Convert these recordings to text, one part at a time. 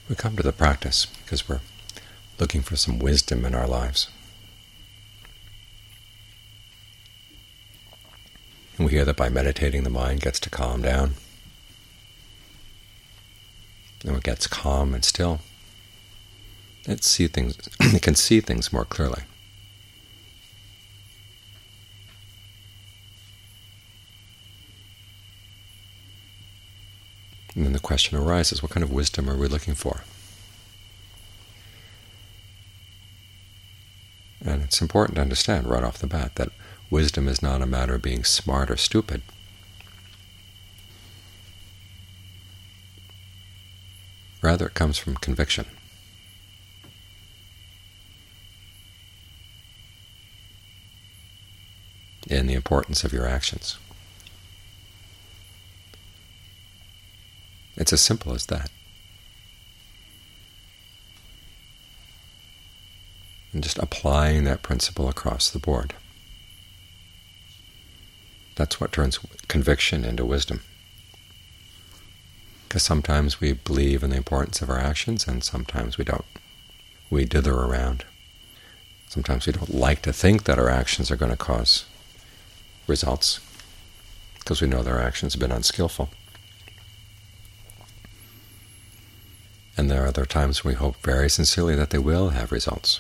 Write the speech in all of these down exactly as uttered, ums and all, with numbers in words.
We come to the practice because we're looking for some wisdom in our lives. And we hear that by meditating the mind gets to calm down. And when it gets calm and still, it see things it can see things more clearly. And then the question arises, what kind of wisdom are we looking for? And it's important to understand right off the bat that wisdom is not a matter of being smart or stupid. Rather, it comes from conviction. In the importance of your actions. It's as simple as that. And just applying that principle across the board. That's what turns conviction into wisdom. Because sometimes we believe in the importance of our actions, and sometimes we don't. We dither around. Sometimes we don't like to think that our actions are going to cause results, because we know that our actions have been unskillful. And there are other times we hope very sincerely that they will have results.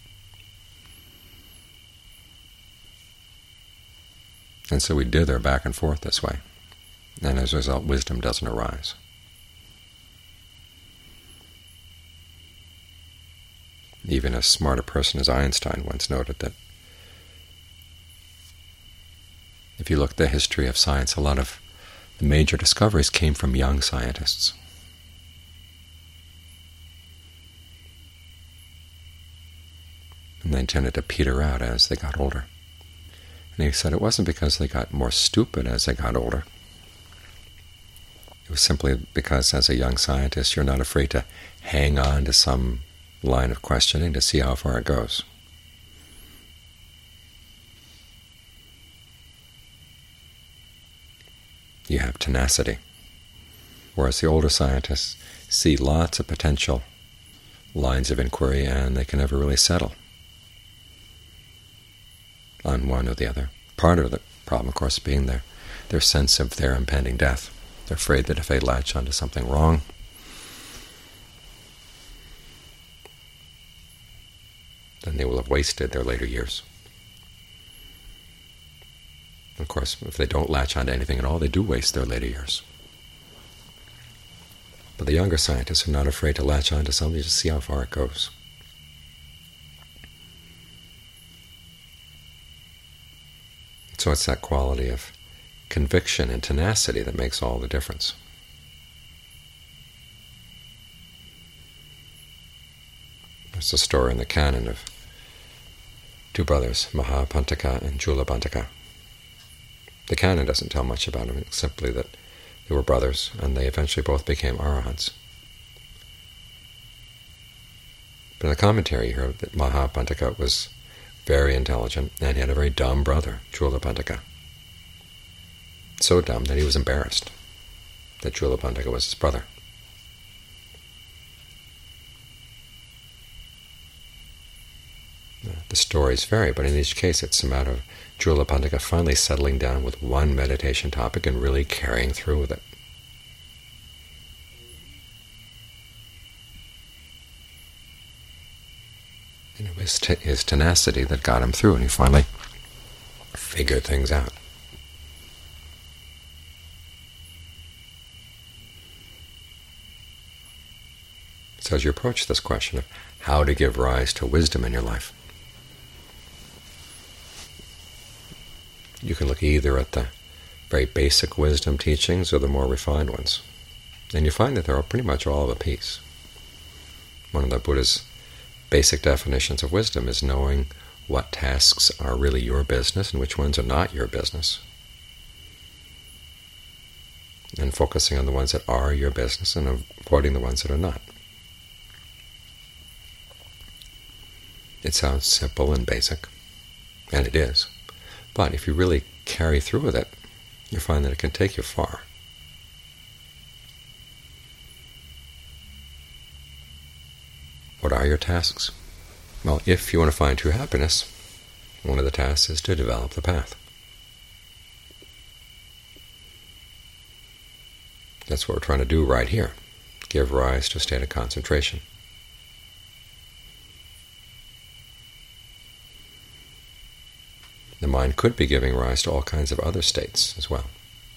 And so we dither back and forth this way. And as a result, wisdom doesn't arise. Even a smarter person as Einstein once noted that if you look at the history of science, a lot of the major discoveries came from young scientists. And they tended to peter out as they got older. And he said it wasn't because they got more stupid as they got older. It was simply because as a young scientist you're not afraid to hang on to some line of questioning to see how far it goes. You have tenacity. Whereas the older scientists see lots of potential lines of inquiry and they can never really settle on one or the other. Part of the problem, of course, being their, their sense of their impending death. They're afraid that if they latch onto something wrong, then they will have wasted their later years. Of course, if they don't latch onto anything at all, they do waste their later years. But the younger scientists are not afraid to latch onto something to see how far it goes. So it's that quality of conviction and tenacity that makes all the difference. There's a story in the canon of two brothers, Mahapantaka and Julabhantaka. The canon doesn't tell much about them, it's simply that they were brothers, and they eventually both became arahants. But in the commentary you hear that Mahapantaka was very intelligent, and he had a very dumb brother, Julabhantaka. So dumb that he was embarrassed that Julabhantaka was his brother. The stories vary, but in each case it's a matter of Julabhantaka finally settling down with one meditation topic and really carrying through with it. And it was t his tenacity that got him through, and he finally figured things out. So as you approach this question of how to give rise to wisdom in your life, you can look either at the very basic wisdom teachings or the more refined ones. And you find that they're pretty much all of a piece. One of the Buddha's basic definitions of wisdom is knowing what tasks are really your business and which ones are not your business, and focusing on the ones that are your business and avoiding the ones that are not. It sounds simple and basic, and it is. But if you really carry through with it, you find that it can take you far. your tasks? Well, if you want to find true happiness, one of the tasks is to develop the path. That's what we're trying to do right here, give rise to a state of concentration. The mind could be giving rise to all kinds of other states as well.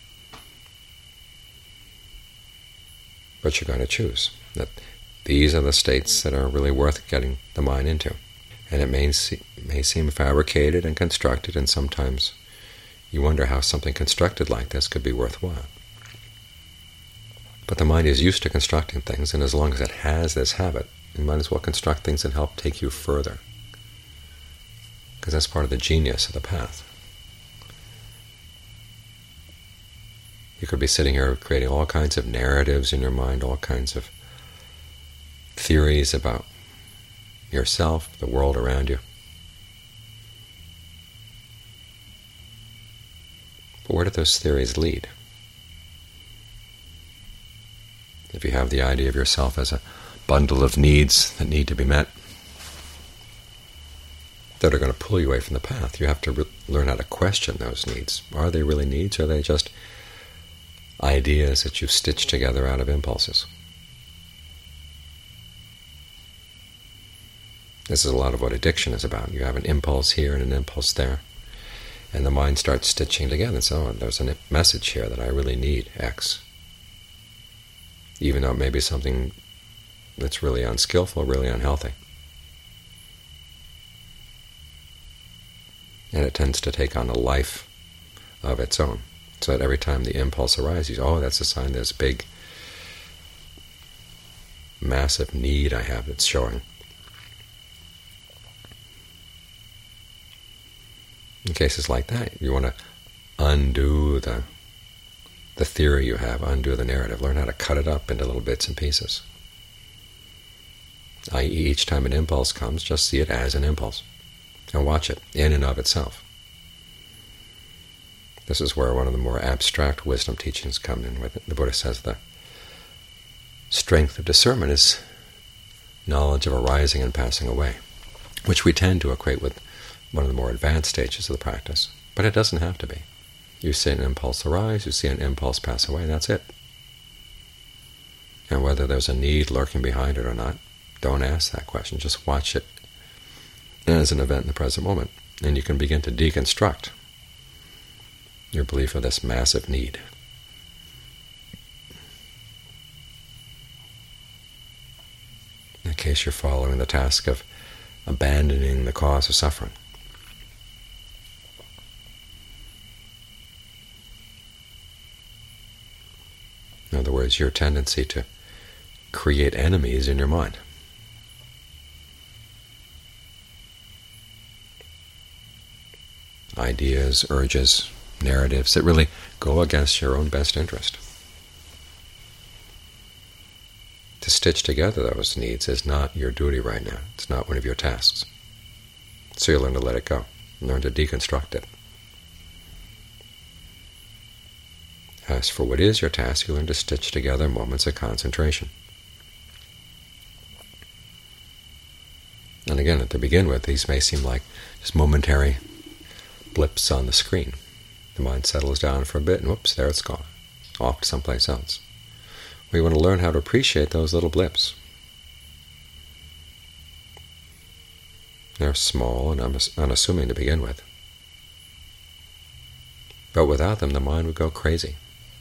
But you're going to choose that these are the states that are really worth getting the mind into. And it may, see, may seem fabricated and constructed, and sometimes you wonder how something constructed like this could be worthwhile. But the mind is used to constructing things, and as long as it has this habit, you might as well construct things that help take you further. Because that's part of the genius of the path. You could be sitting here creating all kinds of narratives in your mind, all kinds of theories about yourself, the world around you. But where do those theories lead? If you have the idea of yourself as a bundle of needs that need to be met, that are going to pull you away from the path, you have to re- learn how to question those needs. Are they really needs, or are they just ideas that you've stitched together out of impulses? This is a lot of what addiction is about. You have an impulse here and an impulse there, and the mind starts stitching together and says, oh, there's a message here that I really need X. Even though it may be something that's really unskillful, really unhealthy. And it tends to take on a life of its own. So that every time the impulse arises, oh, that's a sign there's a big, massive need I have that's showing. In cases like that, you want to undo the the theory you have, undo the narrative, learn how to cut it up into little bits and pieces. that is, each time an impulse comes, just see it as an impulse, and watch it in and of itself. This is where one of the more abstract wisdom teachings come in. With it. The Buddha says the strength of discernment is knowledge of arising and passing away, which we tend to equate with one of the more advanced stages of the practice, but it doesn't have to be. You see an impulse arise, you see an impulse pass away, and that's it. And whether there's a need lurking behind it or not, don't ask that question. Just watch it as an event in the present moment, and you can begin to deconstruct your belief of this massive need. In case you're following the task of abandoning the cause of suffering. In other words, your tendency to create enemies in your mind. Ideas, urges, narratives that really go against your own best interest. To stitch together those needs is not your duty right now. It's not one of your tasks. So you learn to let it go, learn to deconstruct it. As for what is your task, you learn to stitch together moments of concentration. And again, to begin with, these may seem like just momentary blips on the screen. The mind settles down for a bit, and whoops, there it's gone, off to someplace else. We want to learn how to appreciate those little blips. They're small and unassuming to begin with. But without them, the mind would go crazy.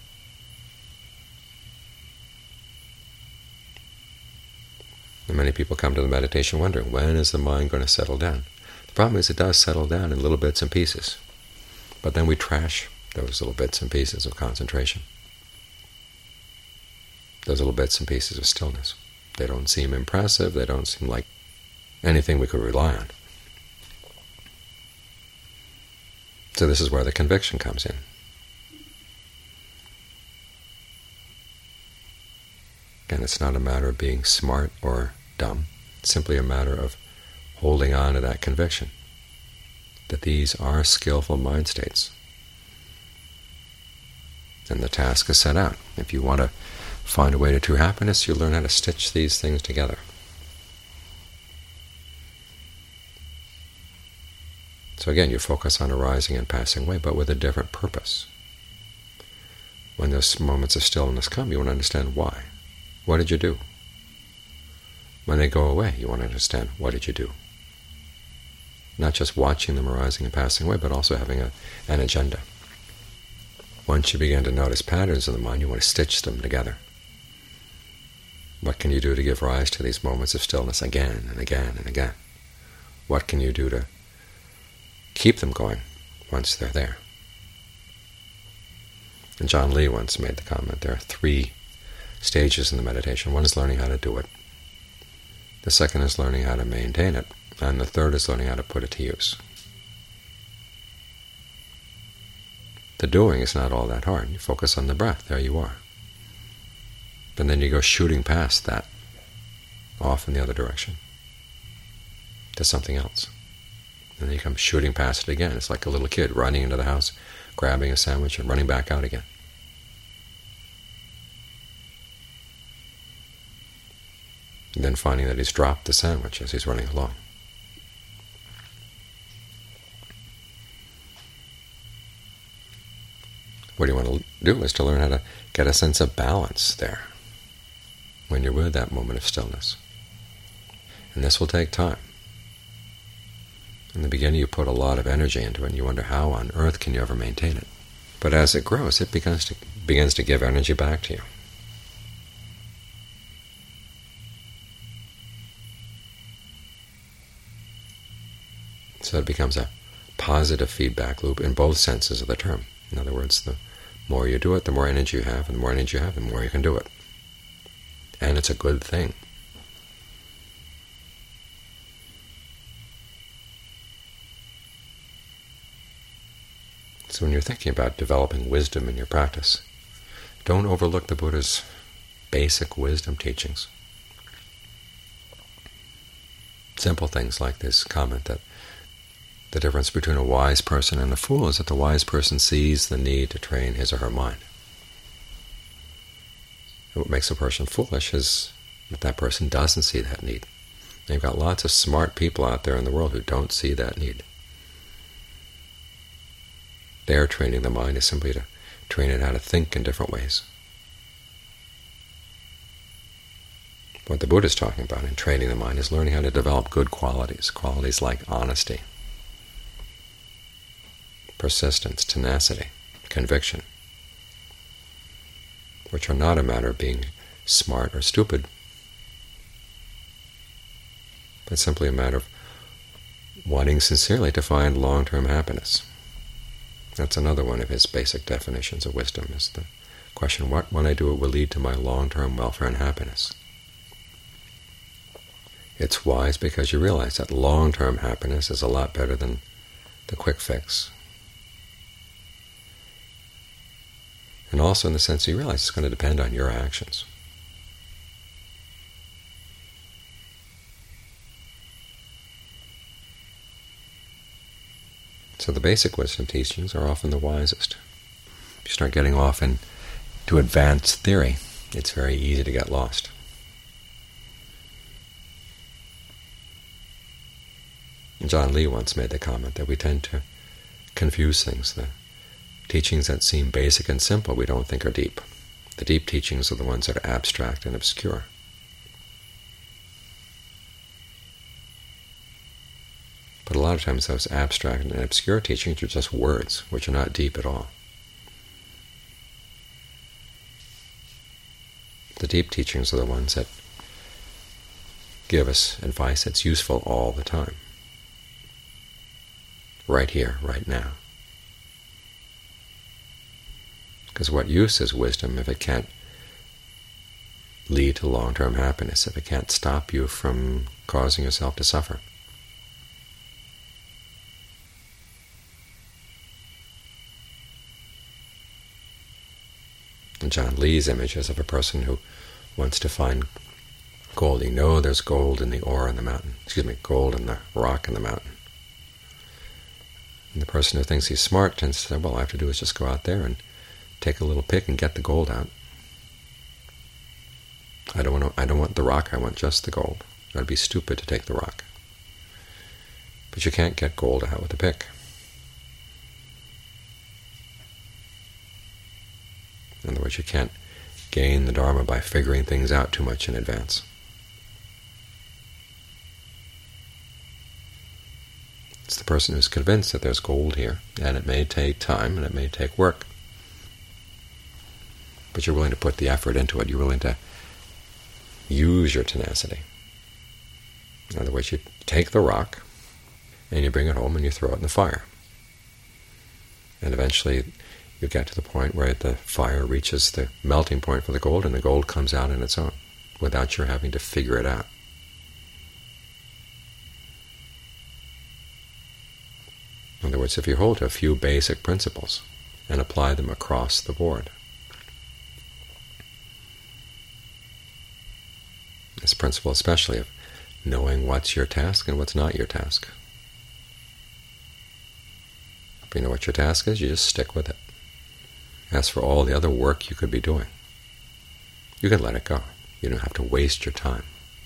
And many people come to the meditation wondering, when is the mind going to settle down? The problem is it does settle down in little bits and pieces. But then we trash those little bits and pieces of concentration. Those little bits and pieces of stillness. They don't seem impressive. They don't seem like anything we could rely on. So this is where the conviction comes in. Again, it's not a matter of being smart or dumb. It's simply a matter of holding on to that conviction that these are skillful mind states. And the task is set out. If you want to find a way to true happiness, you learn how to stitch these things together. So again, you focus on arising and passing away, but with a different purpose. When those moments of stillness come, you want to understand why. What did you do? When they go away, you want to understand, what did you do? Not just watching them arising and passing away, but also having a, an agenda. Once you begin to notice patterns in the mind, you want to stitch them together. What can you do to give rise to these moments of stillness again and again and again? What can you do to keep them going once they're there? And John Lee once made the comment, there are three stages in the meditation. One is learning how to do it. The second is learning how to maintain it. And the third is learning how to put it to use. The doing is not all that hard. You focus on the breath. There you are. And then you go shooting past that, off in the other direction, to something else. And then you come shooting past it again. It's like a little kid running into the house, grabbing a sandwich, and running back out again. And then finding that he's dropped the sandwich as he's running along. What you want to do is to learn how to get a sense of balance there when you're with that moment of stillness. And this will take time. In the beginning you put a lot of energy into it, and you wonder how on earth can you ever maintain it. But as it grows, it begins to, begins to give energy back to you. So it becomes a positive feedback loop in both senses of the term. In other words, the more you do it, the more energy you have, and the more energy you have, the more you can do it. And it's a good thing. So when you're thinking about developing wisdom in your practice, don't overlook the Buddha's basic wisdom teachings. Simple things like this comment that the difference between a wise person and a fool is that the wise person sees the need to train his or her mind. And what makes a person foolish is that that person doesn't see that need. And you've got lots of smart people out there in the world who don't see that need. Their training the mind is simply to train it how to think in different ways. What the Buddha is talking about in training the mind is learning how to develop good qualities, qualities like honesty, persistence, tenacity, conviction, which are not a matter of being smart or stupid, but simply a matter of wanting sincerely to find long-term happiness. That's another one of his basic definitions of wisdom, is the question, what when I do it will lead to my long-term welfare and happiness? It's wise because you realize that long-term happiness is a lot better than the quick fix. And also in the sense you realize it's going to depend on your actions. So the basic wisdom teachings are often the wisest. If you start getting off into advanced theory, it's very easy to get lost. John Lee once made the comment that we tend to confuse things. The teachings that seem basic and simple we don't think are deep. The deep teachings are the ones that are abstract and obscure. But a lot of times those abstract and obscure teachings are just words, which are not deep at all. The deep teachings are the ones that give us advice that's useful all the time. Right here, right now. Because what use is wisdom if it can't lead to long-term happiness, if it can't stop you from causing yourself to suffer? And John Lee's images of a person who wants to find gold. You know there's gold in the ore in the mountain. Excuse me, gold in the rock in the mountain. And the person who thinks he's smart tends to say, well, all I have to do is just go out there and take a little pick and get the gold out. I don't want to, I don't want the rock, I want just the gold. I'd be stupid to take the rock. But you can't get gold out with a pick. In other words, you can't gain the Dharma by figuring things out too much in advance. It's the person who's convinced that there's gold here, and it may take time and it may take work, but you're willing to put the effort into it. You're willing to use your tenacity. In other words, you take the rock and you bring it home and you throw it in the fire. And eventually you get to the point where the fire reaches the melting point for the gold, and the gold comes out on its own, without your having to figure it out. In other words, if you hold to a few basic principles and apply them across the board, this principle especially of knowing what's your task and what's not your task. If you know what your task is, you just stick with it. As for all the other work you could be doing, you can let it go. You don't have to waste your time.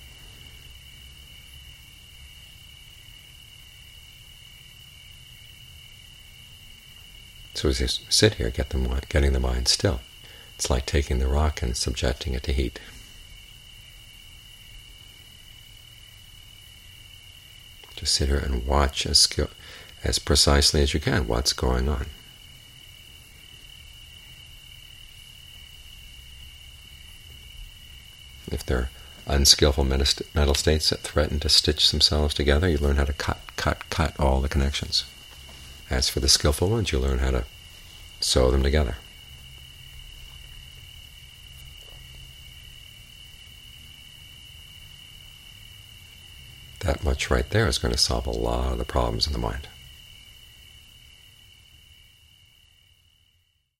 So as you sit here, get the mind, getting the mind still, it's like taking the rock and subjecting it to heat. Just sit here and watch as skill, as precisely as you can what's going on. If there are unskillful mental states that threaten to stitch themselves together, you learn how to cut, cut, cut all the connections. As for the skillful ones, you learn how to sew them together. That much right there is going to solve a lot of the problems in the mind.